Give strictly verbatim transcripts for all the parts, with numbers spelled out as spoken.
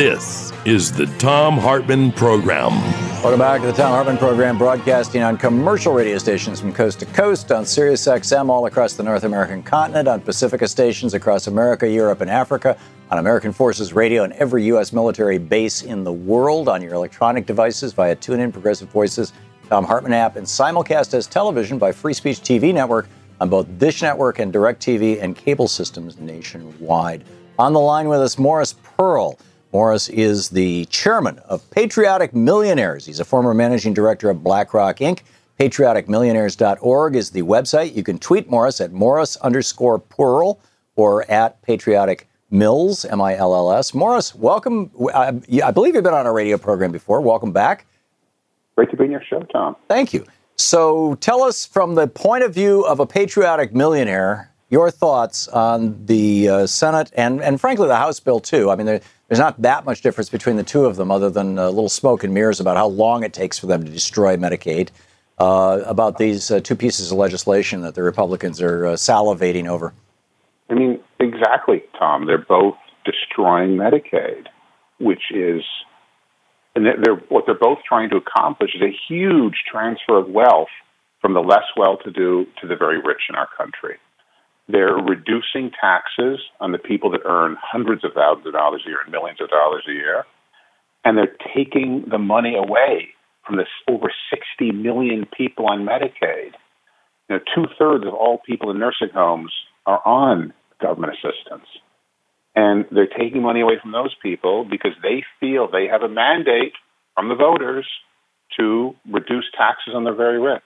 This is the Thom Hartmann Program. Welcome back to the Thom Hartmann Program, broadcasting on commercial radio stations from coast to coast, on Sirius X M all across the North American continent, on Pacifica stations across America, Europe, and Africa, on American Forces Radio and every U S military base in the world, on your electronic devices via TuneIn, Progressive Voices, Thom Hartmann app, and simulcast as television by Free Speech T V Network on both Dish Network and DirecTV and cable systems nationwide. On the line with us, Morris Pearl. Morris is the chairman of Patriotic Millionaires. He's a former managing director of BlackRock, Incorporated. patriotic millionaires dot org is the website. You can tweet Morris at Morris underscore Pearl or at Patriotic Mills, M I L L S. Morris, welcome. I, I believe you've been on a radio program before. Welcome back. Great to be on your show, Tom. Thank you. So tell us, from the point of view of a patriotic millionaire, your thoughts on the uh, Senate and, and frankly, the House bill, too. I mean, there, there's not that much difference between the two of them other than a little smoke and mirrors about how long it takes for them to destroy Medicaid, uh, about these uh, two pieces of legislation that the Republicans are uh, salivating over. I mean, exactly, Tom. They're both destroying Medicaid, which is, and they're, they're, what they're both trying to accomplish is a huge transfer of wealth from the less well-to-do to the very rich in our country. They're reducing taxes on the people that earn hundreds of thousands of dollars a year and millions of dollars a year, and they're taking the money away from this over sixty million people on Medicaid. You know, two-thirds of all people in nursing homes are on government assistance. And they're taking money away from those people because they feel they have a mandate from the voters to reduce taxes on the very rich.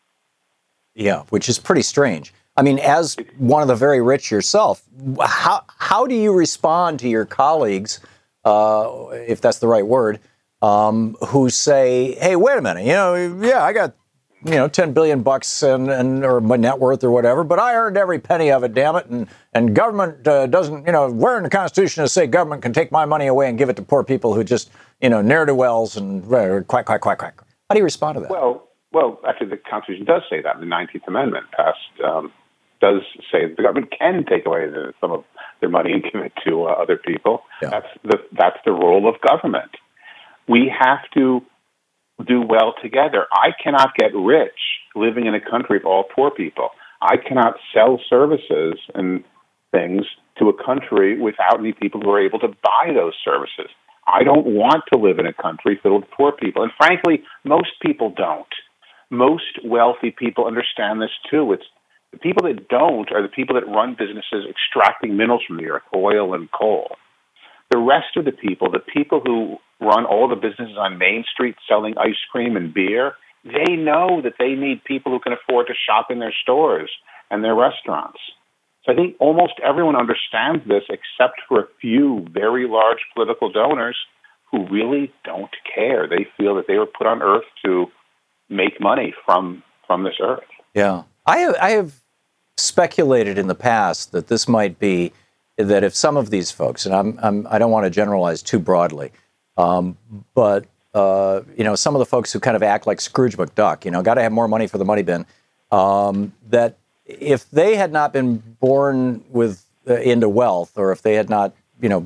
Yeah, which is pretty strange. I mean, as one of the very rich yourself, how how do you respond to your colleagues, uh, if that's the right word, um, who say, "Hey, wait a minute, you know, yeah, I got, you know, ten billion bucks and, and or my net worth or whatever, but I earned every penny of it, damn it, and and government uh, doesn't, you know, where in the Constitution does it say government can take my money away and give it to poor people who just, you know, ne'er-do-wells and uh, quack quack quack quack." How do you respond to that? Well, well, actually, the Constitution does say that. The nineteenth Amendment passed. Um, does say that the government can take away the, some of their money and give it to uh, other people. Yeah. That's the that's the role of government. We have to do well together. I cannot get rich living in a country of all poor people. I cannot sell services and things to a country without any people who are able to buy those services. I don't want to live in a country filled with poor people. And frankly, most people don't. Most wealthy people understand this too. It's the people that don't are the people that run businesses extracting minerals from the earth, oil and coal. The rest of the people, the people who run all the businesses on Main Street selling ice cream and beer, they know that they need people who can afford to shop in their stores and their restaurants. So I think almost everyone understands this except for a few very large political donors who really don't care. They feel that they were put on earth to make money from from this earth. Yeah. I have, I have speculated in the past that this might be that if some of these folks, and I'm, I'm I don't want to generalize too broadly, um, but uh, you know, some of the folks who kind of act like Scrooge McDuck, you know, got to have more money for the money bin, um, that if they had not been born with uh, into wealth, or if they had not, you know,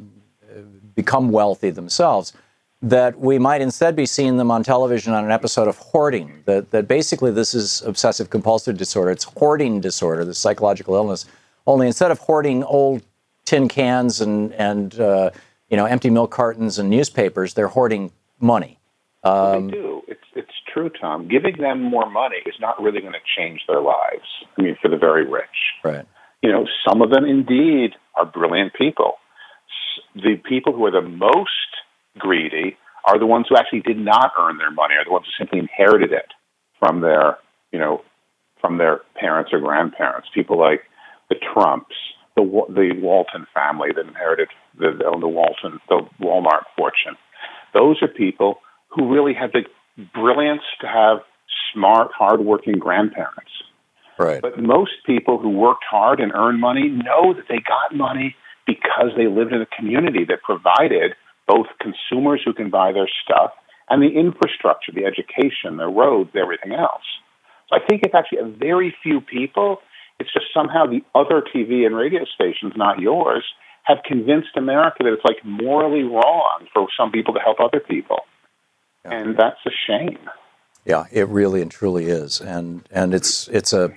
become wealthy themselves, that we might instead be seeing them on television on an episode of Hoarding, that that basically this is obsessive compulsive disorder. It's hoarding disorder, the psychological illness. Only instead of hoarding old tin cans and, and uh, you know, empty milk cartons and newspapers, they're hoarding money. Um, well, they do. It's, it's true, Tom. Giving them more money is not really going to change their lives. I mean, for the very rich. Right. You know, some of them indeed are brilliant people. The people who are the most greedy are the ones who actually did not earn their money, or the ones who simply inherited it from their, you know, from their parents or grandparents. People like the Trumps, the the Walton family that inherited the, the Walton, the Walmart fortune. Those are people who really had the brilliance to have smart, hardworking grandparents. Right. But most people who worked hard and earned money know that they got money because they lived in a community that provided both consumers who can buy their stuff and the infrastructure, the education, the roads, everything else. So I think it's actually a very few people. It's just somehow the other T V and radio stations, not yours, have convinced America that it's like morally wrong for some people to help other people. Yeah. And that's a shame. Yeah, it really and truly is. And and it's it's a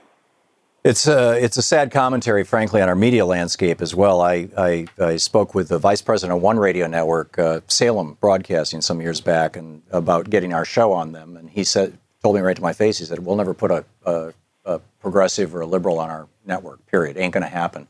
It's a, it's a sad commentary, frankly, on our media landscape as well. I, I, I spoke with the vice president of One Radio Network, uh, Salem Broadcasting, some years back, and about getting our show on them. And he said, told me right to my face, he said, we'll never put a, a, a progressive or a liberal on our network, period. Ain't going to happen.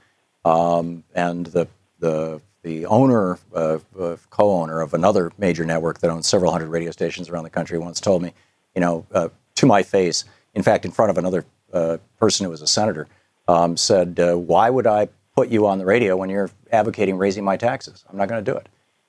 Um, and the the the owner, uh, uh, co-owner of another major network that owns several hundred radio stations around the country once told me, you know, uh, to my face, in fact, in front of another Uh, person who was a senator, um, said, uh, why would I put you on the radio when you're advocating raising my taxes? I'm not going to do it.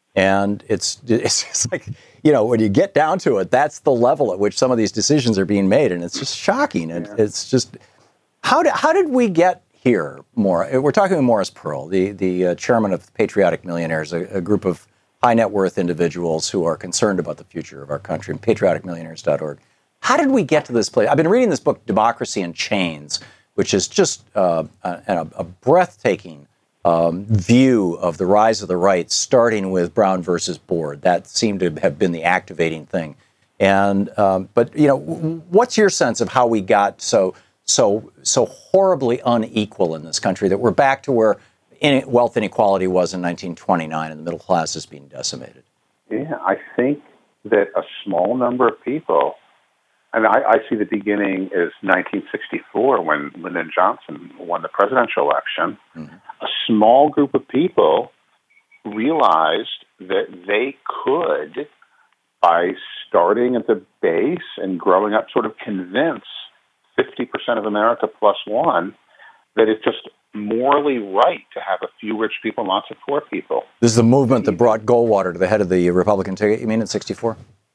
And it's, it's just like, you know, when you get down to it, that's the level at which some of these decisions are being made. And it's just shocking. And yeah. It's just, how did, how did we get here, Maura? We're talking with Morris Pearl, the, the uh, chairman of Patriotic Millionaires, a, a group of high net worth individuals who are concerned about the future of our country, and patriotic millionaires dot org. How did we get to this place? I've been reading this book, Democracy in Chains, which is just uh, a, a breathtaking um, view of the rise of the right, starting with Brown versus Board. That seemed to have been the activating thing. And um, but you know, what's your sense of how we got so so so horribly unequal in this country that we're back to where in wealth inequality was in nineteen twenty-nine, and the middle class is being decimated? Yeah, I think that a small number of people. And I, I see the beginning is nineteen sixty-four when Lyndon Johnson won the presidential election. Mm-hmm. A small group of people realized that they could, by starting at the base and growing up, sort of convince fifty percent of America plus one that it's just morally right to have a few rich people and lots of poor people. This is the movement that brought Goldwater to the head of the Republican ticket, you mean, in sixty-four?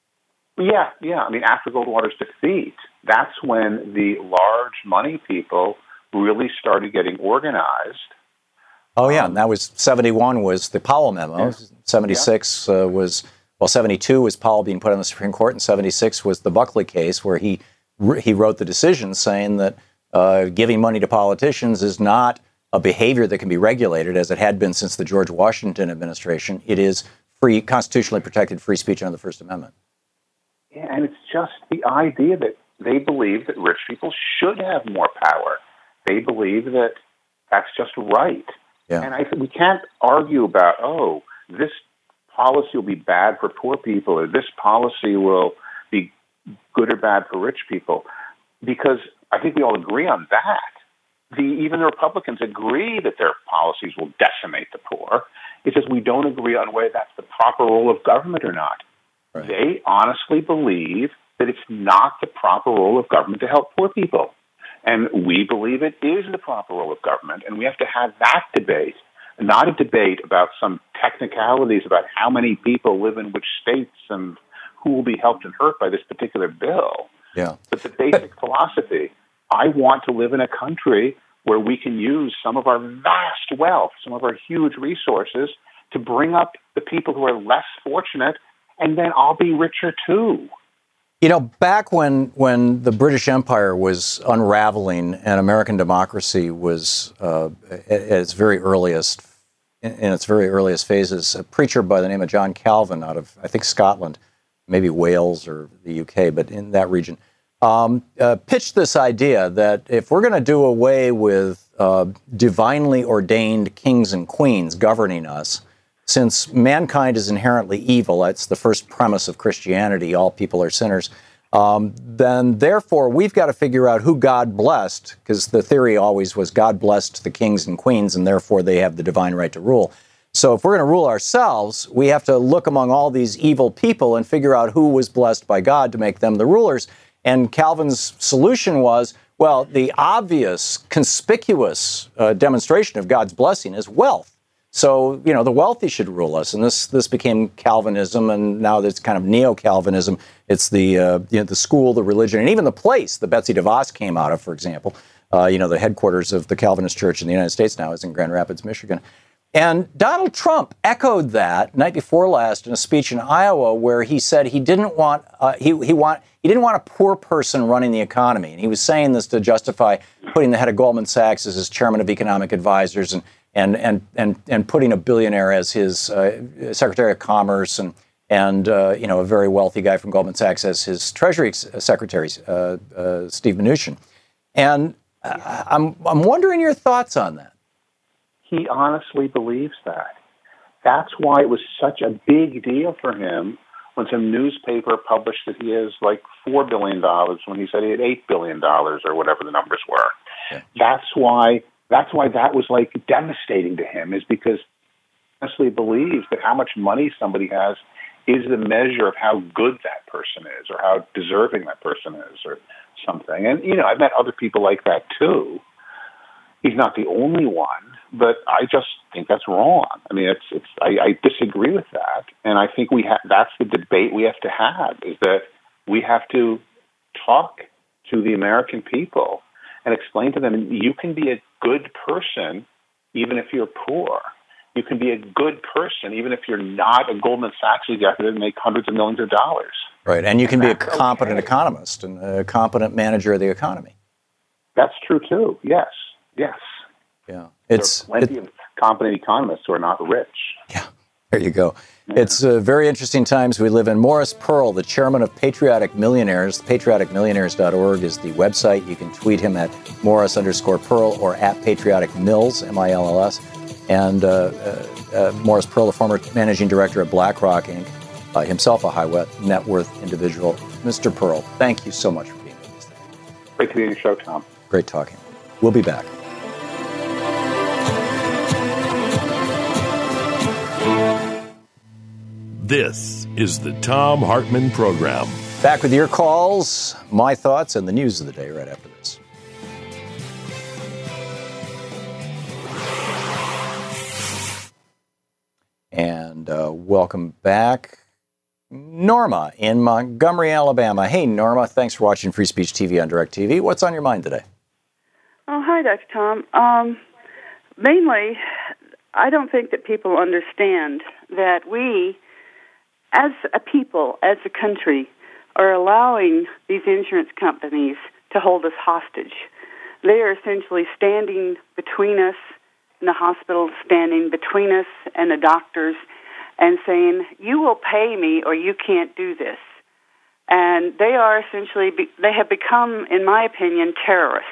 Yeah, yeah. I mean, after Goldwater's defeat, that's when the large money people really started getting organized. Oh, yeah. Um, and that was seventy-one was the Powell memo. Yeah. seventy-six yeah. uh, was, well, seventy-two was Powell being put on the Supreme Court, and seventy-six was the Buckley case where he he wrote the decision saying that uh, giving money to politicians is not a behavior that can be regulated, as it had been since the George Washington administration. It is free, constitutionally protected free speech under the First Amendment. Yeah, and it's just the idea that they believe that rich people should have more power. They believe that that's just right. Yeah. And I think we can't argue about, oh, this policy will be bad for poor people or this policy will be good or bad for rich people, because I think we all agree on that. The, even the Republicans agree that their policies will decimate the poor. It's just we don't agree on whether that's the proper role of government or not. Right. They honestly believe that it's not the proper role of government to help poor people. And we believe it is the proper role of government, and we have to have that debate, not a debate about some technicalities about how many people live in which states and who will be helped and hurt by this particular bill. Yeah. But the basic philosophy, I want to live in a country where we can use some of our vast wealth, some of our huge resources to bring up the people who are less fortunate, and then I'll be richer too. You know, back when, when the British Empire was unraveling and American democracy was uh, at, at its very earliest, in, in its very earliest phases, a preacher by the name of John Calvin out of, I think, Scotland, maybe Wales or the U K, but in that region, um, uh, pitched this idea that if we're going to do away with uh, divinely ordained kings and queens governing us, since mankind is inherently evil, that's the first premise of Christianity, all people are sinners, um, then therefore we've got to figure out who God blessed, because the theory always was God blessed the kings and queens, and therefore they have the divine right to rule. So if we're going to rule ourselves, we have to look among all these evil people and figure out who was blessed by God to make them the rulers. And Calvin's solution was, well, the obvious, conspicuous uh, demonstration of God's blessing is wealth. So, you know, the wealthy should rule us. And this this became Calvinism, and now it's kind of neo-Calvinism. It's the, uh, you know, the school, the religion, and even the place that Betsy DeVos came out of, for example. Uh, you know, the headquarters of the Calvinist Church in the United States now is in Grand Rapids, Michigan. And Donald Trump echoed that night before last in a speech in Iowa, where he said he didn't want uh, he he want he didn't want a poor person running the economy, and he was saying this to justify putting the head of Goldman Sachs as his chairman of economic advisors and and and and and putting a billionaire as his uh, Secretary of Commerce and and uh, you know a very wealthy guy from Goldman Sachs as his Treasury Secretary, uh, uh, Steve Mnuchin. And uh, I'm I'm wondering your thoughts on that. He honestly believes that. That's why it was such a big deal for him when some newspaper published that he has like four billion dollars when he said he had eight billion dollars or whatever the numbers were. Yeah. That's why that's why that was like devastating to him, is because he honestly believes that how much money somebody has is the measure of how good that person is or how deserving that person is or something. And, you know, I've met other people like that too. He's not the only one, but I just think that's wrong. I mean, it's, it's, I, I disagree with that. And I think we have, that's the debate we have to have, is that we have to talk to the American people and explain to them, you can be a good person even if you're poor. You can be a good person even if you're not a Goldman Sachs executive and make hundreds of millions of dollars. Right, and you can and be a competent okay. economist and a competent manager of the economy. That's true too, yes, yes. Yeah, it's there are plenty it, of competent economists who are not rich. Yeah, there you go. Yeah. It's uh, very interesting times we live in. Morris Pearl, the chairman of Patriotic Millionaires, patriotic millionaires dot org is the website. You can tweet him at Morris underscore Pearl or at Patriotic Mills, M I L L S. And uh, uh, uh, Morris Pearl, the former managing director of BlackRock, Incorporated, uh, himself a high net worth individual. Mister Pearl, thank you so much for being with us today. Great to be on your show, Tom. Great talking. We'll be back. This is the Thom Hartmann Program. Back with your calls, my thoughts, and the news of the day right after this. And uh, welcome back, Norma in Montgomery, Alabama. Hey, Norma, thanks for watching Free Speech T V on DirecTV. What's on your mind today? Oh, hi, Doctor Tom. Um, mainly, I don't think that people understand that we, as a people, as a country, are allowing these insurance companies to hold us hostage. They are essentially standing between us and the hospital, standing between us and the doctors, and saying, you will pay me or you can't do this. And they are essentially, they have become, in my opinion, terrorists.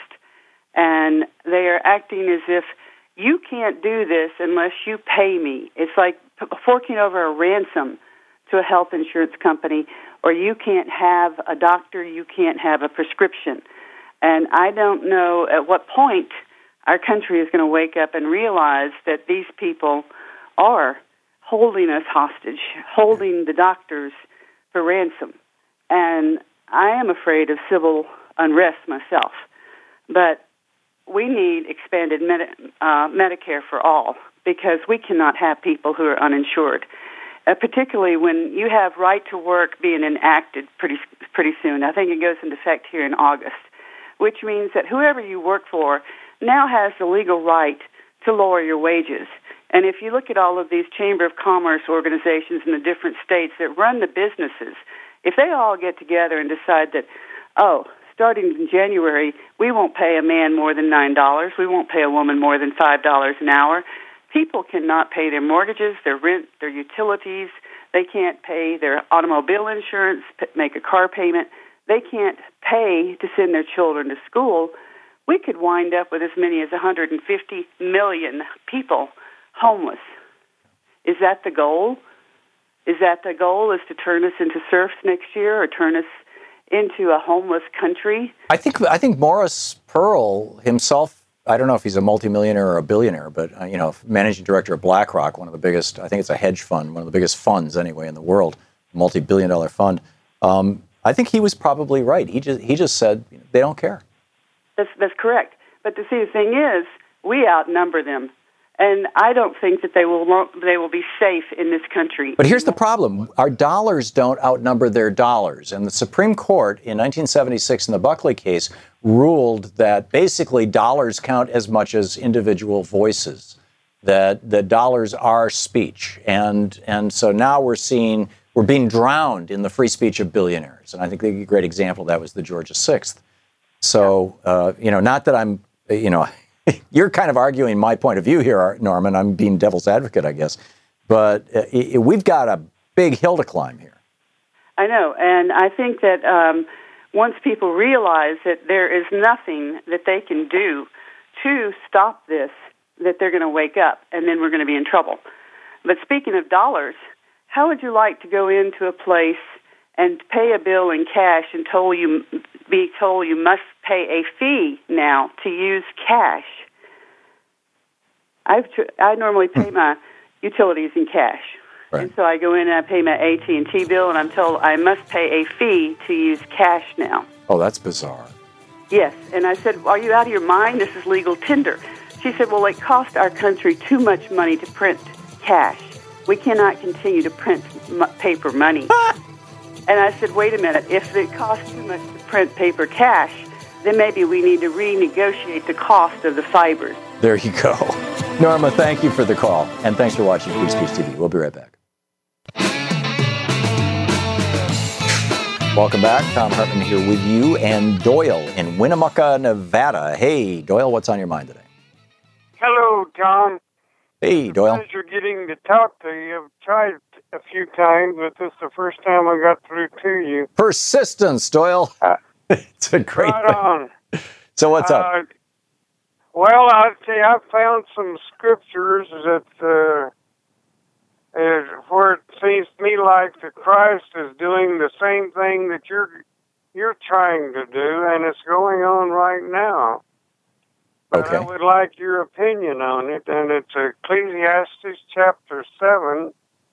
And they are acting as if you can't do this unless you pay me. It's like forking over a ransom to a health insurance company, or you can't have a doctor, you can't have a prescription. And I don't know at what point our country is going to wake up and realize that these people are holding us hostage, holding the doctors for ransom. And I am afraid of civil unrest myself. But we need expanded Medi- uh, Medicare for all, because we cannot have people who are uninsured, uh, particularly when you have right to work being enacted pretty pretty soon. I think it goes into effect here in August, which means that whoever you work for now has the legal right to lower your wages. And if you look at all of these Chamber of Commerce organizations in the different states that run the businesses, if they all get together and decide that, oh, starting in January, we won't pay a man more than nine dollars, we won't pay a woman more than five dollars an hour, people cannot pay their mortgages, their rent, their utilities, they can't pay their automobile insurance, make a car payment, they can't pay to send their children to school, we could wind up with as many as one hundred fifty million people homeless. Is that the goal? Is that the goal, is to turn us into serfs next year or turn us into a homeless country? I think I think Morris Pearl himself, I don't know if he's a multimillionaire or a billionaire, but uh, you know, managing director of BlackRock, one of the biggest, I think it's a hedge fund, one of the biggest funds anyway in the world, multi-billion dollar fund. Um, I think he was probably right. He just he just said they don't care. That's that's correct. But the see, the thing is, we outnumber them. And I don't think that they will they will be safe in this country. But here's the problem. Our dollars don't outnumber their dollars. And the Supreme Court in nineteen seventy-six in the Buckley case ruled that basically dollars count as much as individual voices, that the dollars are speech. And and so now we're seeing, we're being drowned in the free speech of billionaires. And I think a great example of that was the Georgia sixth. So, uh, you know, not that I'm, you know, you're kind of arguing my point of view here, Norman. I'm being devil's advocate, I guess. But uh, it, we've got a big hill to climb here. I know, and I think that um, once people realize that there is nothing that they can do to stop this, that they're going to wake up, and then we're going to be in trouble. But speaking of dollars, how would you like to go into a place and pay a bill in cash and told you be told you must pay a fee now to use cash? I've tr- I normally pay my utilities in cash. Right. And so I go in and I pay my A T and T bill, and I'm told I must pay a fee to use cash now. Oh, that's bizarre. Yes, and I said, are you out of your mind? This is legal tender. She said, well, it costs our country too much money to print cash. We cannot continue to print m- paper money. And I said, wait a minute, if it costs too much to print paper cash, then maybe we need to renegotiate the cost of the fibers. There you go. Norma, thank you for the call, and thanks for watching Free Speech T V. We'll be right back. Welcome back. Thom Hartmann here with you and Doyle in Winnemucca, Nevada. Hey, Doyle, what's on your mind today? Hello, Tom. Hey, Doyle. Pleasure getting to talk to you. I've tried a few times, but this is the first time I got through to you. Persistence, Doyle. Uh, it's a great right thing. on. So what's uh, up? Well, I'd say I found some scriptures that uh, is where it seems to me like that Christ is doing the same thing that you're you're trying to do, and it's going on right now. But okay. I would like your opinion on it, and it's Ecclesiastes chapter seven,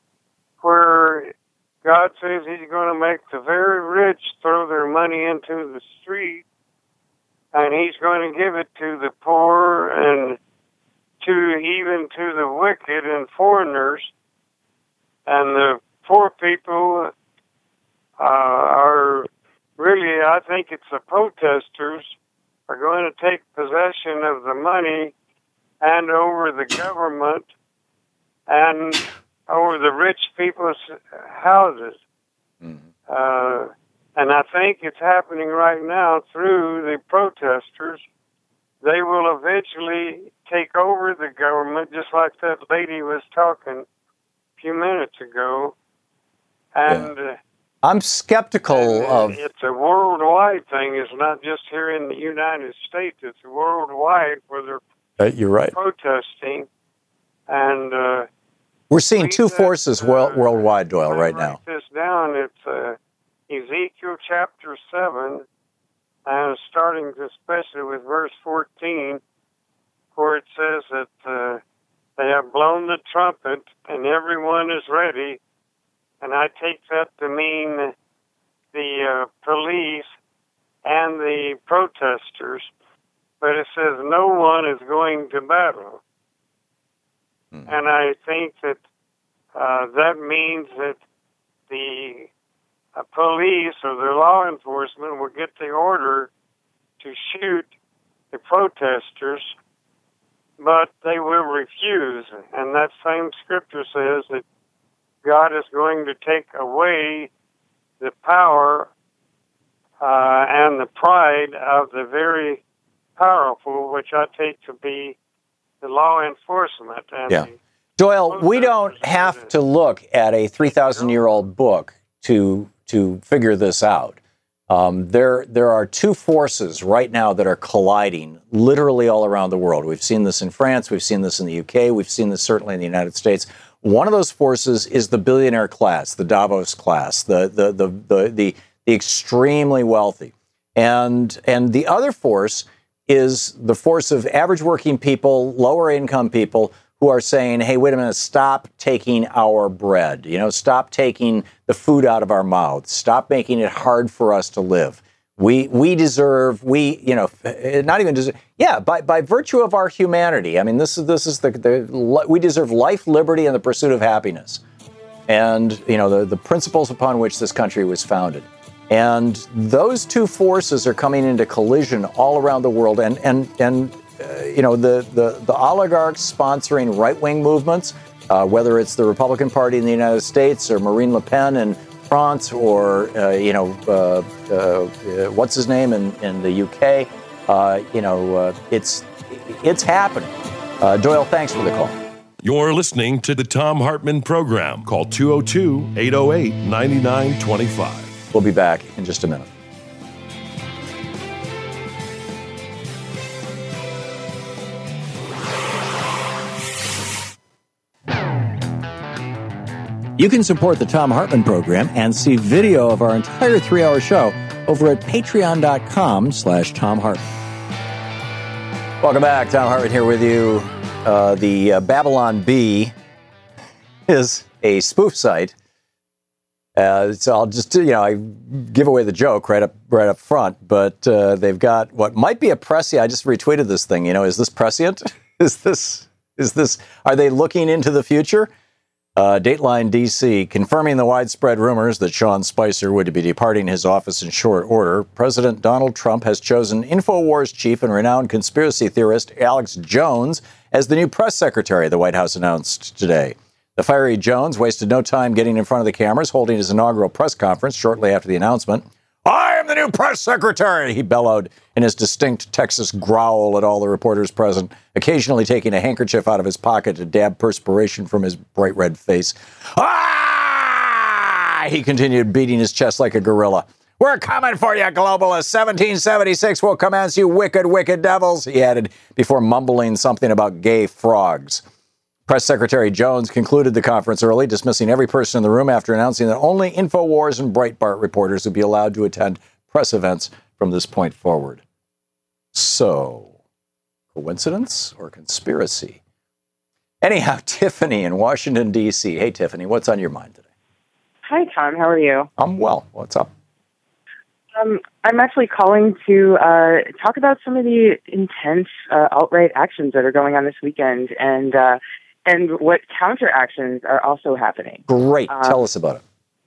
where God says He's going to make the very rich throw their money into the street, and He's going to give it to the poor and to even to the wicked and foreigners. And the poor people uh, are really, I think it's the protesters, are going to take possession of the money and over the government and over the rich people's houses. Mm-hmm. Uh, and I think it's happening right now through the protesters. They will eventually take over the government, just like that lady was talking a few minutes ago. And yeah. I'm skeptical and of... It's a worldwide thing. It's not just here in the United States. It's worldwide where they're uh, you're right. protesting. And uh, we're seeing two that, forces uh, world, worldwide, Doyle, right now. Write this down. It's uh, Ezekiel chapter seven, and starting especially with verse fourteen, where it says that uh, they have blown the trumpet and everyone is ready. And I take that to mean the uh, police and the protesters, but it says no one is going to battle. Mm-hmm. And I think that uh, that means that the uh, police or the law enforcement will get the order to shoot the protesters, but they will refuse. And that same scripture says that God is going to take away the power uh, and the pride of the very powerful, which I take to be the law enforcement. And yeah. Doyle, we don't have to look at a three thousand year old book to to figure this out. Um, there, there are two forces right now that are colliding literally all around the world. We've seen this in France. We've seen this in the U K. We've seen this certainly in the United States. One of those forces is the billionaire class, the Davos class, the the the the the, the extremely wealthy, and and the other force is the force of average working people, lower income people who are saying, "Hey, wait a minute, stop taking our bread. You know, stop taking the food out of our mouths. Stop making it hard for us to live. We we deserve we you know not even deserve yeah by by virtue of our humanity. I mean this is this is the, the we deserve life, liberty, and the pursuit of happiness, and you know the the principles upon which this country was founded. And those two forces are coming into collision all around the world. And and and uh, you know the the the oligarchs sponsoring right wing movements, uh, whether it's the Republican Party in the United States or Marine Le Pen and France, or uh, you know, uh, uh, what's his name in, in the U K? Uh, you know, uh, it's It's happening. Uh, Doyle, thanks for the call. You're listening to the Thom Hartmann Program. Call two oh two, eight oh eight, nine nine two five. We'll be back in just a minute. You can support the Thom Hartmann Program and see video of our entire three-hour show over at patreon.com slash Thom Hartmann. Welcome back. Thom Hartmann here with you. Uh, the uh, Babylon Bee is a spoof site. Uh, so I'll just, you know, I give away the joke right up right up front, but uh, they've got what might be a prescient. I just retweeted this thing. You know, is this prescient? Is this, is this, are they looking into the future? Uh, Dateline D C confirming the widespread rumors that Sean Spicer would be departing his office in short order. President Donald Trump has chosen InfoWars chief and renowned conspiracy theorist Alex Jones as the new press secretary, the White House announced today. The fiery Jones wasted no time getting in front of the cameras, holding his inaugural press conference shortly after the announcement. I am the new press secretary, he bellowed in his distinct Texas growl at all the reporters present, occasionally taking a handkerchief out of his pocket to dab perspiration from his bright red face. Ah! He continued, beating his chest like a gorilla. We're coming for you, globalists. seventeen seventy-six will commence, you wicked, wicked devils, he added before mumbling something about gay frogs. Press Secretary Jones concluded the conference early, dismissing every person in the room after announcing that only InfoWars and Breitbart reporters would be allowed to attend press events from this point forward. So, coincidence or conspiracy? Anyhow, Tiffany in Washington, D C. Hey, Tiffany, what's on your mind today? Hi, Tom. How are you? I'm well. What's up? Um, I'm actually calling to uh, talk about some of the intense uh, alt-right actions that are going on this weekend, and uh, and what counter-actions are also happening. Great. Um, Tell us about it.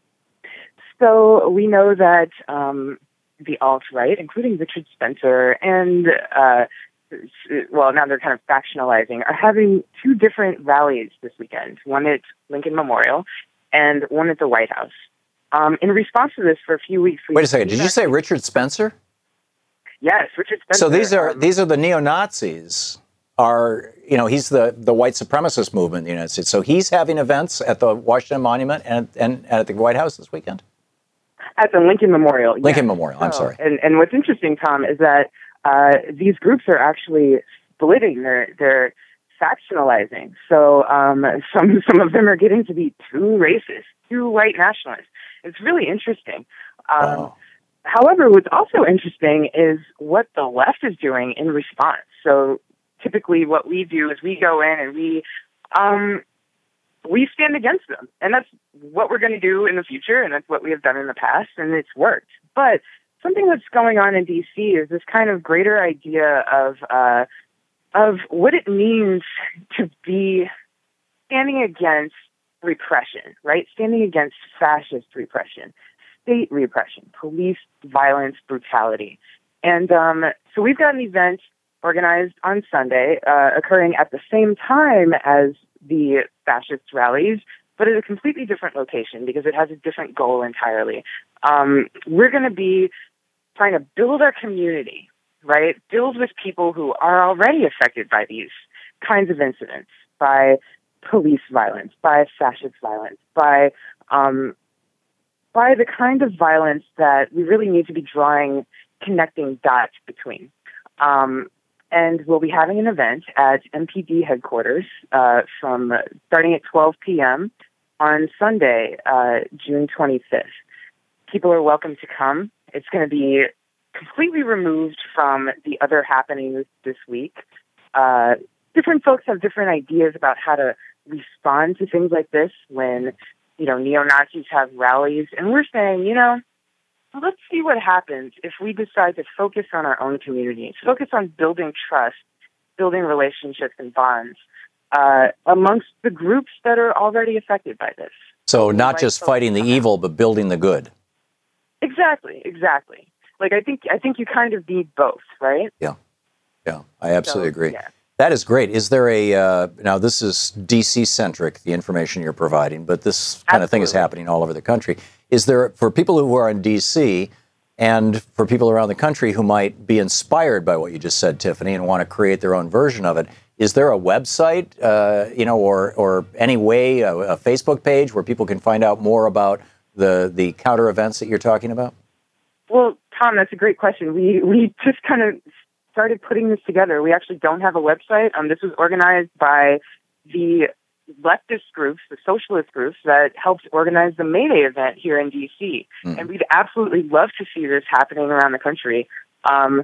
So we know that um, the alt-right, including Richard Spencer and, uh, well, now they're kind of factionalizing, are having two different rallies this weekend, one at Lincoln Memorial and one at the White House. Um, in response to this, for a few weeks... Wait a second. Did you say Richard Spencer? Yes, Richard Spencer. So these are um, these are the neo-Nazis. Are you know he's the, the white supremacist movement in the United States. So he's having events at the Washington Monument and and, and at the White House this weekend. At the Lincoln Memorial. Lincoln yes. Memorial. I'm so, sorry. And and what's interesting, Tom, is that uh, these groups are actually splitting. They're they're factionalizing. So um, some some of them are getting to be too racist, too white nationalist. It's really interesting. Um, wow. However, what's also interesting is what the left is doing in response. So typically what we do is we go in and we um, we stand against them. And that's what we're going to do in the future, and that's what we have done in the past, and it's worked. But something that's going on in D C is this kind of greater idea of uh, of what it means to be standing against repression, right? Standing against fascist repression, state repression, police violence, brutality. And um, so we've got an event organized on Sunday, uh, occurring at the same time as the fascist rallies, but at a completely different location because it has a different goal entirely. Um, we're going to be trying to build our community, right? Build with people who are already affected by these kinds of incidents, by police violence, by fascist violence, by um, by the kind of violence that we really need to be drawing connecting dots between. Um, and we'll be having an event at M P D headquarters uh, from uh, starting at twelve p.m. on Sunday, uh, June twenty-fifth. People are welcome to come. It's going to be completely removed from the other happenings this week. Uh, different folks have different ideas about how to respond to things like this when, you know, neo-Nazis have rallies. And we're saying, you know, let's see what happens if we decide to focus on our own communities, focus on building trust, building relationships and bonds uh, amongst the groups that are already affected by this. So not just fighting the evil, but building the good. Exactly, exactly. Like, I think I think you kind of need both, right? Yeah, yeah, I absolutely so, agree. Yeah. That is great. Is there a, uh, now this is D C-centric, the information you're providing, but this kind Absolutely. of thing is happening all over the country. Is there, for people who are in D C, And for people around the country who might be inspired by what you just said, Tiffany, and want to create their own version of it, is there a website, uh, you know, or or any way, a, a Facebook page where people can find out more about the the counter events that you're talking about? Well, Tom, that's a great question. We we just kind of started putting this together. We actually don't have a website. Um, this was organized by the leftist groups, the socialist groups that helped organize the May Day event here in D C. Mm-hmm. And we'd absolutely love to see this happening around the country. Um,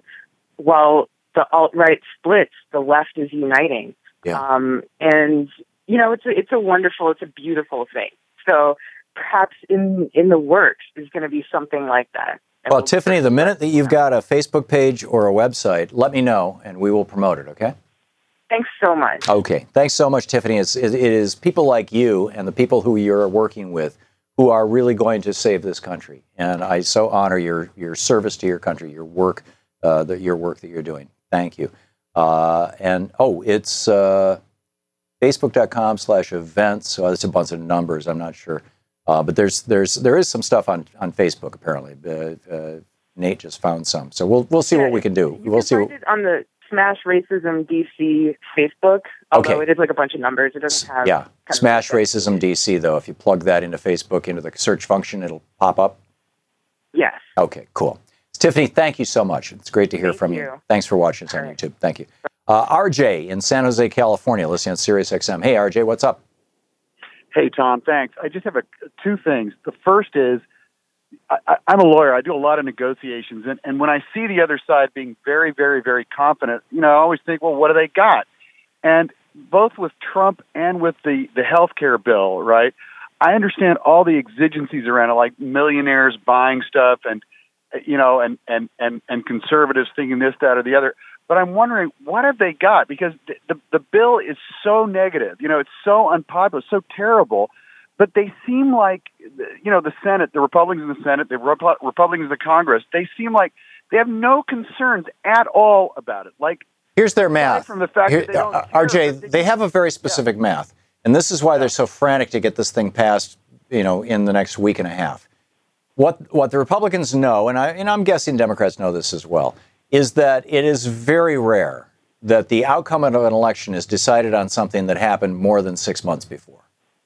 while the alt-right splits, the left is uniting. Yeah. Um, and, you know, it's a, it's a wonderful, it's a beautiful thing. So perhaps in, in the works is going to be something like that. And well, we'll Tiffany, the minute that you've got a Facebook page or a website, let me know and we will promote it, okay? Thanks so much. Okay. Thanks so much, Tiffany. It's, it, it is people like you and the people who you're working with who are really going to save this country. And I so honor your your service to your country, your work, uh, the, your work that you're doing. Thank you. Uh, and, oh, it's uh, facebook.com slash events. So it's a bunch of numbers. I'm not sure. Uh, but there's there's there is some stuff on, on Facebook, apparently. Uh, uh, Nate just found some. So we'll we'll see yeah, what we can do. You we'll can see find what, it on the Smash Racism D C Facebook, although okay. it is like a bunch of numbers. It doesn't have... Yeah, Smash Racism D C, though. If you plug that into Facebook, into the search function, it'll pop up? Yes. Okay, cool. Tiffany, thank you so much. It's great to hear thank from you. you. Thanks for watching us on right. YouTube. Thank you. Uh, R J in San Jose, California, listening on Sirius X M. Hey, R J, what's up? Hey, Tom, thanks. I just have a, two things. The first is, I, I'm a lawyer. I do a lot of negotiations, and, and when I see the other side being very, very, very confident, you know, I always think, well, what do they got? And both with Trump and with the, the health care bill, right, I understand all the exigencies around it, like millionaires buying stuff and, you know, and, and, and, and conservatives thinking this, that, or the other. But I'm wondering, what have they got? Because the, the, the bill is so negative. You know, it's so unpopular, so terrible. But they seem like, you know, the Senate, the Republicans in the Senate, the Repu- Republicans in the Congress, they seem like they have no concerns at all about it. Like, here's their math. From the fact Here, that they don't uh, care, R J, they, they have a very specific yeah. math. And this is why they're so frantic to get this thing passed, you know, in the next week and a half. What what the Republicans know, and, I, and I'm guessing Democrats know this as well, is that it is very rare that the outcome of an election is decided on something that happened more than six months before.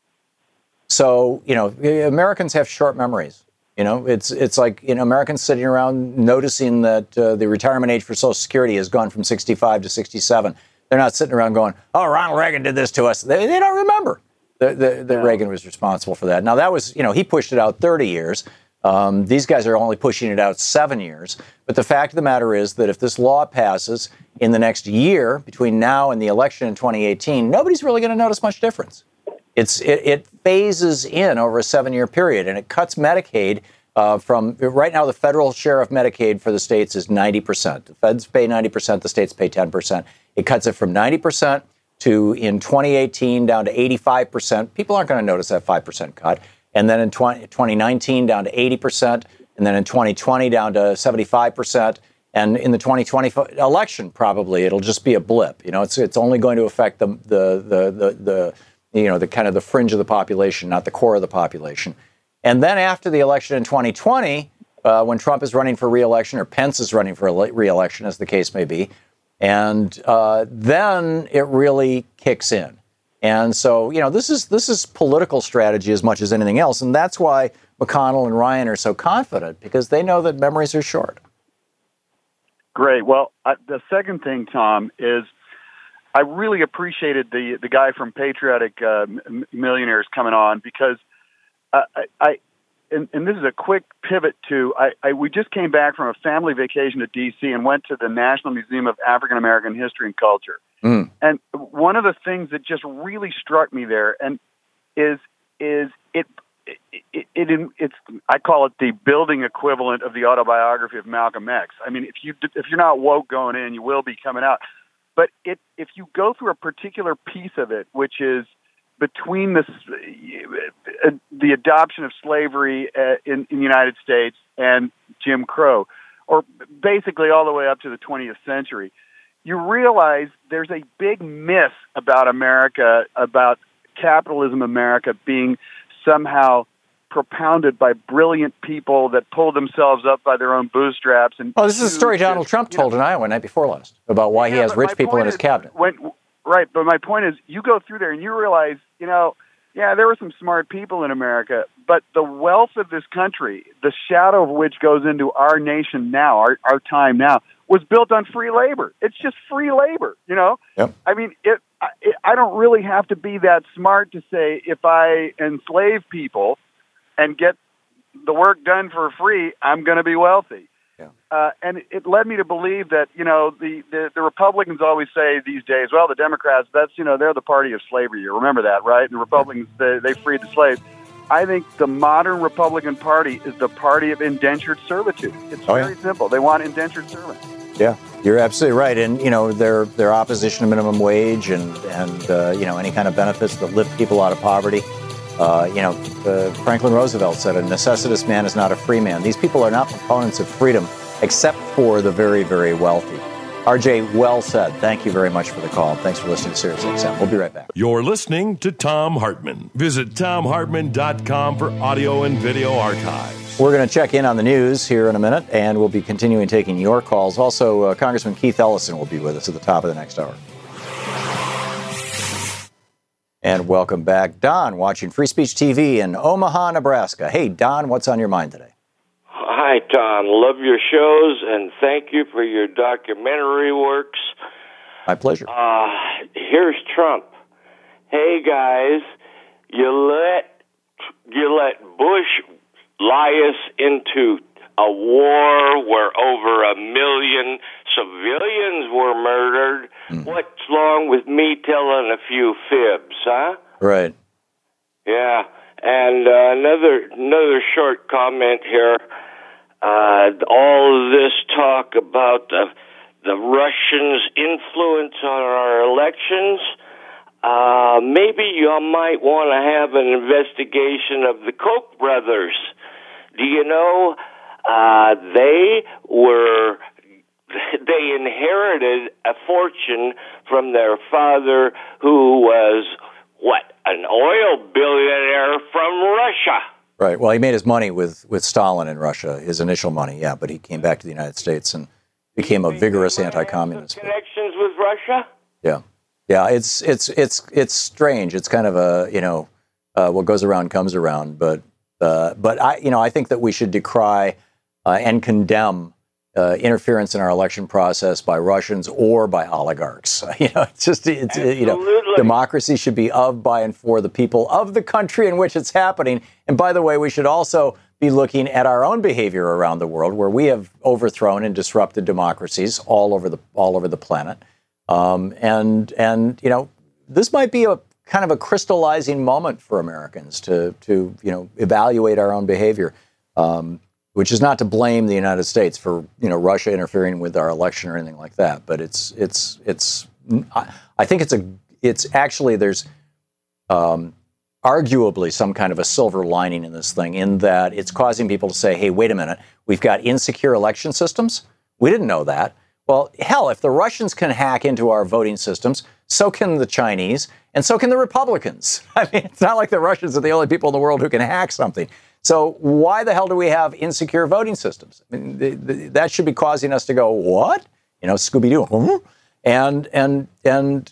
So, you know, Americans have short memories. You know, it's it's like, you know, Americans sitting around noticing that uh, the retirement age for Social Security has gone from sixty-five to sixty-seven. They're not sitting around going, oh, Ronald Reagan did this to us. They, they don't remember that the, the yeah. Reagan was responsible for that. Now, that was, you know, he pushed it out thirty years. Um, these guys are only pushing it out seven years. But the fact of the matter is that if this law passes in the next year, between now and the election in twenty eighteen, nobody's really going to notice much difference. It's it, it phases in over a seven-year period, and it cuts Medicaid uh, from right now. The federal share of Medicaid for the states is ninety percent. The feds pay ninety percent. The states pay ten percent. It cuts it from ninety percent to, in twenty eighteen, down to eighty-five percent. People aren't going to notice that five percent cut. And then in twenty nineteen, down to eighty percent. And then in twenty twenty, down to seventy-five percent. And in the twenty twenty election, probably it'll just be a blip. You know, it's it's only going to affect the the the the, the you know, the kind of the fringe of the population, not the core of the population. And then after the election in twenty twenty, uh, when Trump is running for re-election or Pence is running for re-election, as the case may be, and uh, then it really kicks in. And so, you know, this is this is political strategy as much as anything else. And that's why McConnell and Ryan are so confident, because they know that memories are short. Great. Well, I, the second thing, Tom, is I really appreciated the the guy from Patriotic uh, Millionaires coming on, because uh, I, I and, and this is a quick pivot to I, I we just came back from a family vacation to D C and went to the National Museum of African American History and Culture. Mm. And one of the things that just really struck me there and is is it it, it, it it's I call it the building equivalent of the autobiography of Malcolm X. I mean, if you if you're not woke going in, you will be coming out. But it, if you go through a particular piece of it, which is between the uh, the adoption of slavery uh, in, in the United States and Jim Crow, or basically all the way up to the twentieth century, you realize there's a big myth about America, about capitalism America being somehow propounded by brilliant people that pull themselves up by their own bootstraps. And oh, this is a story Donald Trump told know, in Iowa night before last about why yeah, he has rich people in his is, cabinet. When, right, but my point is, you go through there and you realize, you know, yeah, there were some smart people in America, but the wealth of this country, the shadow of which goes into our nation now, our, our time now, was built on free labor. It's just free labor, you know? Yep. I mean, it, it, I don't really have to be that smart to say if I enslave people and get the work done for free, I'm going to be wealthy. Yeah. Uh, and it led me to believe that, you know, the, the, the Republicans always say these days, well, the Democrats, that's, you know, they're the party of slavery. You remember that, right? The Republicans, they, they freed the slaves. I think the modern Republican Party is the party of indentured servitude. It's oh, very yeah. simple. They want indentured servants. Yeah, you're absolutely right. And, you know, their their opposition to minimum wage and, and uh, you know, any kind of benefits that lift people out of poverty. Uh, you know, uh, Franklin Roosevelt said, a necessitous man is not a free man. These people are not proponents of freedom, except for the very, very wealthy. R J, well said. Thank you very much for the call. Thanks for listening to Sirius X M. We'll be right back. You're listening to Thom Hartmann. Visit thom hartmann dot com for audio and video archives. We're going to check in on the news here in a minute, and we'll be continuing taking your calls. Also, uh, Congressman Keith Ellison will be with us at the top of the next hour. And welcome back. Don, watching Free Speech T V in Omaha, Nebraska. Hey, Don, what's on your mind today? Hi, Tom. Love your shows, and thank you for your documentary works. My pleasure. Uh, here's Trump. Hey, guys, you let you let Bush lie us into a war where over a million civilians were murdered. Mm. What's wrong with me telling a few fibs, huh? Right. Yeah. And uh, another another short comment here. Uh, all of this talk about the the Russians' influence on our elections. Uh, maybe you might want to have an investigation of the Koch brothers. Do you know uh, they were they inherited a fortune from their father, who was what, an oil billionaire from Russia. Right. Well, he made his money with, with Stalin in Russia, his initial money, yeah, but he came back to the United States and became a vigorous anti-communist. Connections with Russia? Yeah. Yeah, it's it's it's it's strange. It's kind of a, you know, uh, what goes around comes around, but uh, but I you know, I think that we should decry uh, and condemn Uh, interference in our election process by Russians or by oligarchs. You know, it's just, it's, you know, democracy should be of, by, and for the people of the country in which it's happening. And by the way, we should also be looking at our own behavior around the world, where we have overthrown and disrupted democracies all over the all over the planet. Um, and and you know, this might be a kind of a crystallizing moment for Americans to to you know evaluate our own behavior. Um, Which is not to blame the United States for, you know, Russia interfering with our election or anything like that, but it's it's it's. I think it's a it's actually there's um, arguably some kind of a silver lining in this thing, in that it's causing people to say, "Hey, wait a minute, we've got insecure election systems. We didn't know that." Well, hell, if the Russians can hack into our voting systems, so can the Chinese, and so can the Republicans. I mean, it's not like the Russians are the only people in the world who can hack something. So why the hell do we have insecure voting systems? I mean, the, the, that should be causing us to go, what? You know, Scooby-Doo. Huh? And, and, and,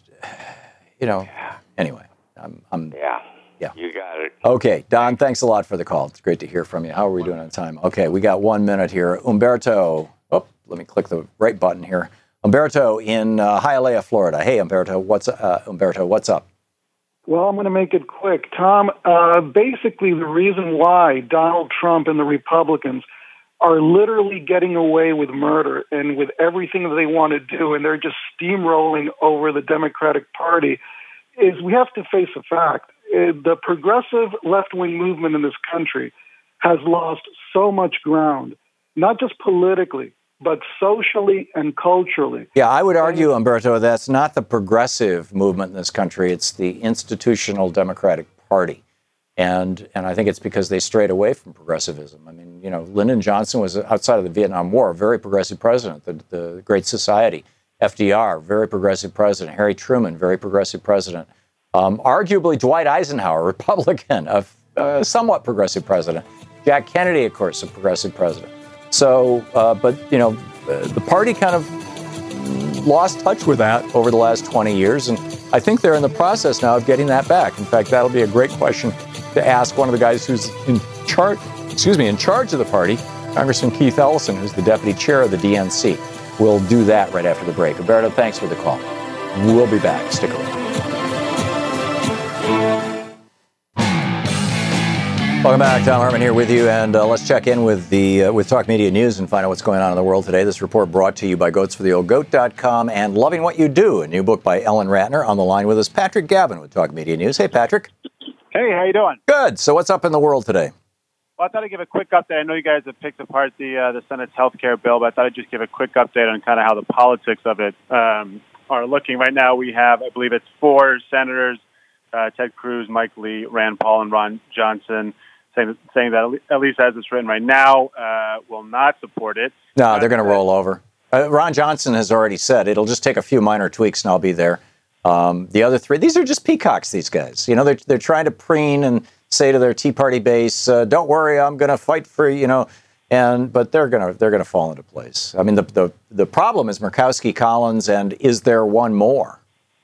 you know, anyway, I'm, I'm, yeah, yeah, you got it. Okay, Don, thanks a lot for the call. It's great to hear from you. How are we doing on time? Okay, we got one minute here. Umberto, oh, let me click the right button here. Umberto in uh, Hialeah, Florida. Hey, Umberto, what's, uh, Umberto, what's up? Well, I'm going to make it quick. Tom, uh, basically the reason why Donald Trump and the Republicans are literally getting away with murder and with everything that they want to do, and they're just steamrolling over the Democratic Party, is we have to face a fact. The progressive left-wing movement in this country has lost so much ground, not just politically, but socially and culturally. Yeah, I would argue, Umberto, that's not the progressive movement in this country. It's the institutional Democratic Party. And and I think it's because they strayed away from progressivism. I mean, you know, Lyndon Johnson was, outside of the Vietnam War, a very progressive president. The, the Great Society, F D R, very progressive president. Harry Truman, very progressive president. Um, arguably, Dwight Eisenhower, Republican, a uh, somewhat progressive president. Jack Kennedy, of course, a progressive president. So, uh, but, you know, uh, the party kind of lost touch with that over the last twenty years. And I think they're in the process now of getting that back. In fact, that'll be a great question to ask one of the guys who's in charge, excuse me, in charge of the party, Congressman Keith Ellison, who's the deputy chair of the D N C. We'll do that right after the break. Roberto, thanks for the call. We'll be back. Stick around. Welcome back. Thom Hartmann here with you, and uh, let's check in with the uh, with Talk Media News and find out what's going on in the world today. This report brought to you by goats for the old goat dot com and Loving What You Do, a new book by Ellen Ratner. On the line with us, Patrick Gavin with Talk Media News. Hey, Patrick. Hey, how you doing? Good. So what's up in the world today? Well, I thought I'd give a quick update. I know you guys have picked apart the uh, the Senate's health care bill, but I thought I'd just give a quick update on kind of how the politics of it um, are looking. Right now we have, I believe it's four senators, uh, Ted Cruz, Mike Lee, Rand Paul, and Ron Johnson, saying, saying that at least as it's written right now, uh, will not support it. No, they're going to roll over. Uh, Ron Johnson has already said it'll just take a few minor tweaks and I'll be there. Um, the other three, these are just peacocks, these guys. You know, they're, they're trying to preen and say to their Tea Party base, uh, don't worry, I'm going to fight for, you know, and but they're going to they're going to fall into place. I mean, the, the, the problem is Murkowski, Collins, and is there one more?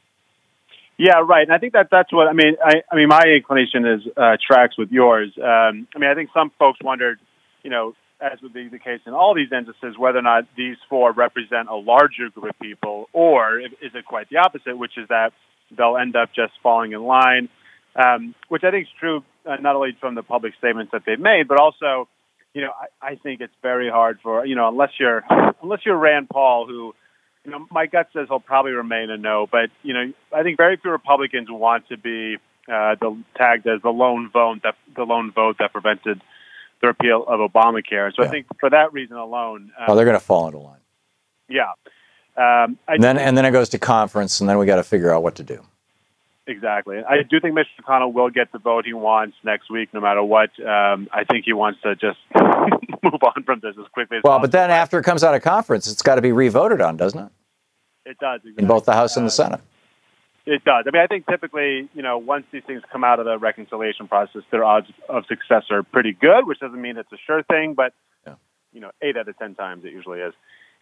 Yeah, right. And I think that that's what, I mean, I, I mean, my inclination is uh, tracks with yours. Um, I mean, I think some folks wondered, you know, as would be the case in all these instances, whether or not these four represent a larger group of people, or is it quite the opposite, which is that they'll end up just falling in line, um, which I think is true uh, not only from the public statements that they've made, but also, you know, I, I think it's very hard for, you know, unless you're, unless you're Rand Paul, who, you know, my gut says he'll probably remain a no, but, you know, I think very few Republicans want to be uh, the, tagged as the lone vote that the lone vote that prevented the repeal of Obamacare. So yeah. I think for that reason alone, um, oh, they're going to fall into line. Yeah, um, I and then think, and then it goes to conference, and then we got to figure out what to do. Exactly. I do think Mitch McConnell will get the vote he wants next week, no matter what. Um, I think he wants to just move on from this as quickly as well, possible. But then after it comes out of conference, it's got to be re-voted on, doesn't it? It does. Exactly. In both the House and the uh, Senate. It does. I mean, I think typically, you know, once these things come out of the reconciliation process, their odds of success are pretty good, which doesn't mean it's a sure thing, but, yeah. you know, eight out of ten times it usually is.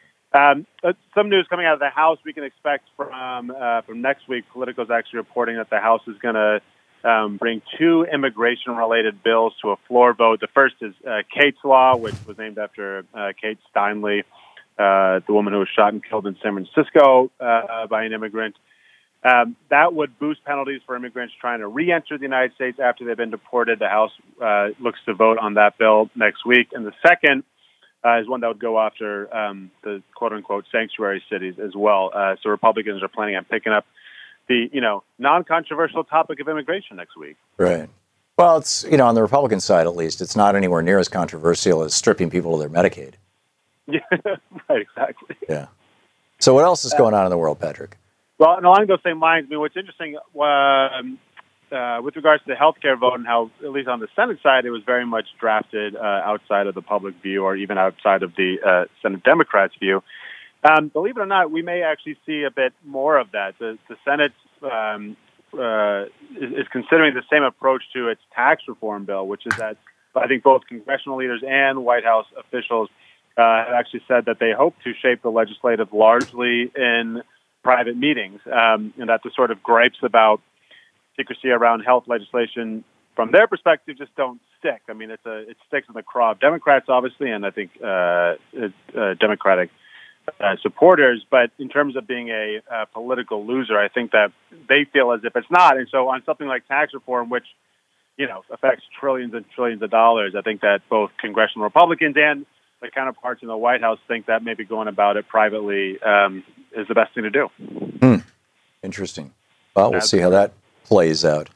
Um, some news coming out of the House we can expect from uh, from next week. Politico is actually reporting that the House is going to um, bring two immigration-related bills to a floor vote. The first is uh, Kate's Law, which was named after uh, Kate Steinle, uh, the woman who was shot and killed in San Francisco uh, by an immigrant. Um, that would boost penalties for immigrants trying to re-enter the United States after they've been deported. The House uh, looks to vote on that bill next week. And the second uh, is one that would go after um, the quote-unquote sanctuary cities as well. Uh, so Republicans are planning on picking up the, you know, non-controversial topic of immigration next week. Right. Well, it's, you know, on the Republican side, at least, it's not anywhere near as controversial as stripping people of their Medicaid. Yeah, right, exactly. Yeah. So what else is going on in the world, Patrick? Well, and along those same lines, I mean, what's interesting um, uh, with regards to the health care vote and how, at least on the Senate side, it was very much drafted uh, outside of the public view or even outside of the uh, Senate Democrats' view. Um, believe it or not, we may actually see a bit more of that. The, the Senate um, uh, is, is considering the same approach to its tax reform bill, which is that I think both congressional leaders and White House officials uh, have actually said that they hope to shape the legislative largely in private meetings, um, and that the sort of gripes about secrecy around health legislation, from their perspective, just don't stick. I mean, it's a it sticks in the craw of Democrats, obviously, and I think uh, uh, Democratic uh, supporters. But in terms of being a, a political loser, I think that they feel as if it's not. And so, on something like tax reform, which you know affects trillions and trillions of dollars, I think that both congressional Republicans and the counterparts in the White House think that maybe going about it privately um, is the best thing to do. Hmm. Interesting. Well, we'll see how that plays out.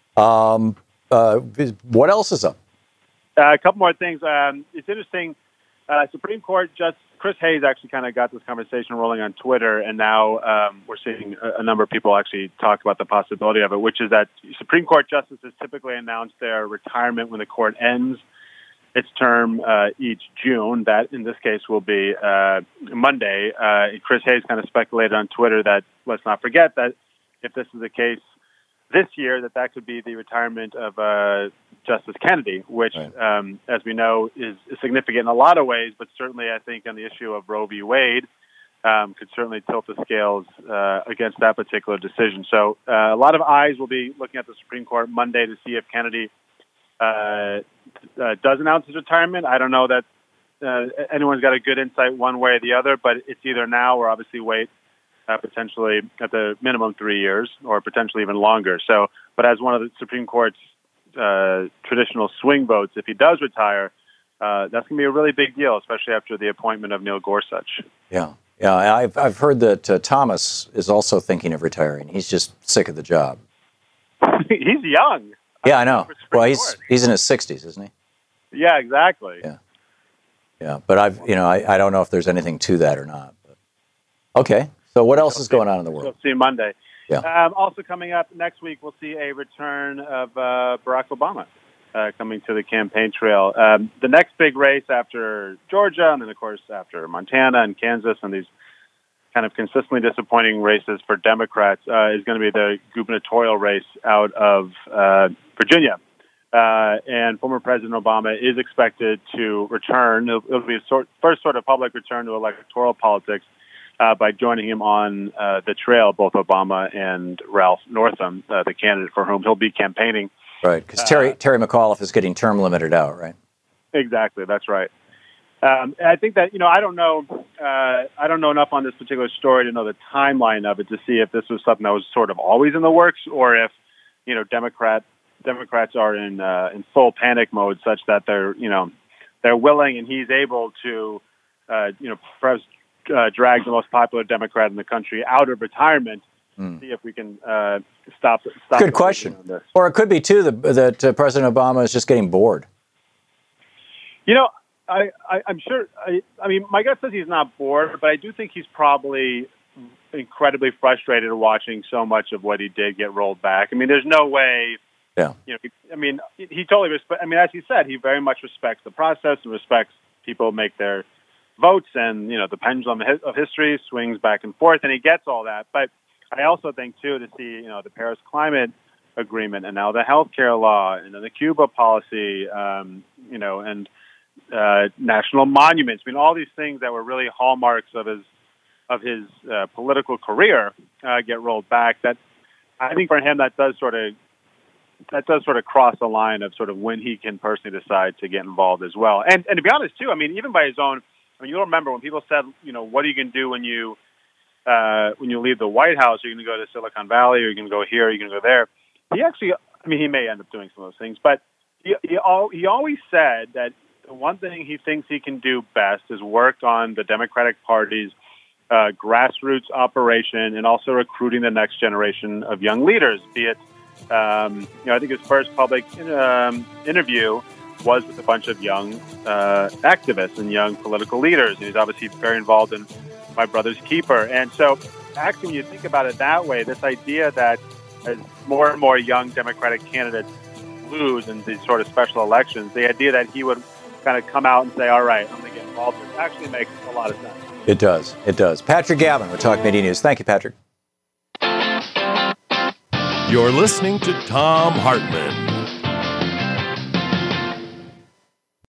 Um, uh, what else is up? Uh, a couple more things. Um, it's interesting. Uh, Supreme Court Justice Chris Hayes actually kind of got this conversation rolling on Twitter, and now um, we're seeing a, a number of people actually talk about the possibility of it, which is that Supreme Court justices typically announce their retirement when the court ends its term uh, each June. That, in this case, will be uh, Monday. Uh, Chris Hayes kind of speculated on Twitter that, let's not forget that if this is the case this year, that that could be the retirement of uh, Justice Kennedy, which, right. um, as we know, is, is significant in a lot of ways, but certainly I think on the issue of Roe v. Wade, um, could certainly tilt the scales uh, against that particular decision. So uh, a lot of eyes will be looking at the Supreme Court Monday to see if Kennedy uh, uh, does announce his retirement. I don't know that uh, anyone's got a good insight one way or the other, but it's either now or obviously wait uh, potentially at the minimum three years or potentially even longer. So, but as one of the Supreme Court's uh, traditional swing votes, if he does retire, uh, that's going to be a really big deal, especially after the appointment of Neil Gorsuch. Yeah. Yeah, I've I've heard that uh, Thomas is also thinking of retiring. He's just sick of the job. He's young. Yeah, I know. Well, he's he's in his sixties, isn't he? Yeah, exactly. Yeah, yeah. But I've you know I, I don't know if there's anything to that or not. But. Okay. So what else we'll is see, going on in the world? We'll see Monday. Yeah. Um, also coming up next week, we'll see a return of uh, Barack Obama uh, coming to the campaign trail. Um, the next big race after Georgia, and then of course after Montana and Kansas, and these kind of consistently disappointing races for Democrats, uh, is going to be the gubernatorial race out of uh, Virginia. Uh, and former President Obama is expected to return. It'll, it'll be a sort, first sort of public return to electoral politics uh, by joining him on uh, the trail, both Obama and Ralph Northam, uh, the candidate for whom he'll be campaigning. Right, because Terry, uh, Terry McAuliffe is getting term limited out, right? Exactly, that's right. Um, I think that, you know, I don't know, uh, I don't know enough on this particular story to know the timeline of it to see if this was something that was sort of always in the works, or if, you know, Democrat Democrats are in uh, in full panic mode, such that they're, you know, they're willing and he's able to, uh, you know, perhaps uh, drag the most popular Democrat in the country out of retirement. Mm. See if we can uh, stop. stop Good question. Or it could be too that, that uh, President Obama is just getting bored. You know. I, I, I'm sure, I, I mean, my gut says he's not bored, but I do think he's probably incredibly frustrated watching so much of what he did get rolled back. I mean, there's no way, yeah. you know, he, I mean, he totally respects, I mean, as he said, he very much respects the process and respects people make their votes, and, you know, the pendulum of history swings back and forth, and he gets all that. But I also think, too, to see, you know, the Paris Climate Agreement and now the healthcare law and then the Cuba policy, um, you know, and Uh, national monuments. I mean, all these things that were really hallmarks of his of his uh, political career uh, get rolled back. That I think for him that does sort of that does sort of cross a line of sort of when he can personally decide to get involved as well. And and to be honest too, I mean, even by his own. I mean, you'll remember when people said, you know, what are you going to do when you uh, when you leave the White House? Are you going to go to Silicon Valley? Or are you going to go here? Are you going to go there? He actually, I mean, he may end up doing some of those things, but he he, all, he always said that. The one thing he thinks he can do best is work on the Democratic Party's uh, grassroots operation and also recruiting the next generation of young leaders. Be it, um, you know, I think his first public um, interview was with a bunch of young uh, activists and young political leaders. And he's obviously very involved in My Brother's Keeper. And so, actually, when you think about it that way, this idea that as more and more young Democratic candidates lose in these sort of special elections, the idea that he would kind of come out and say, all right, I'm going to get involved. It actually makes a lot of sense. It does. It does. Patrick Gavin with Talk Media News. Thank you, Patrick. You're listening to Thom Hartmann.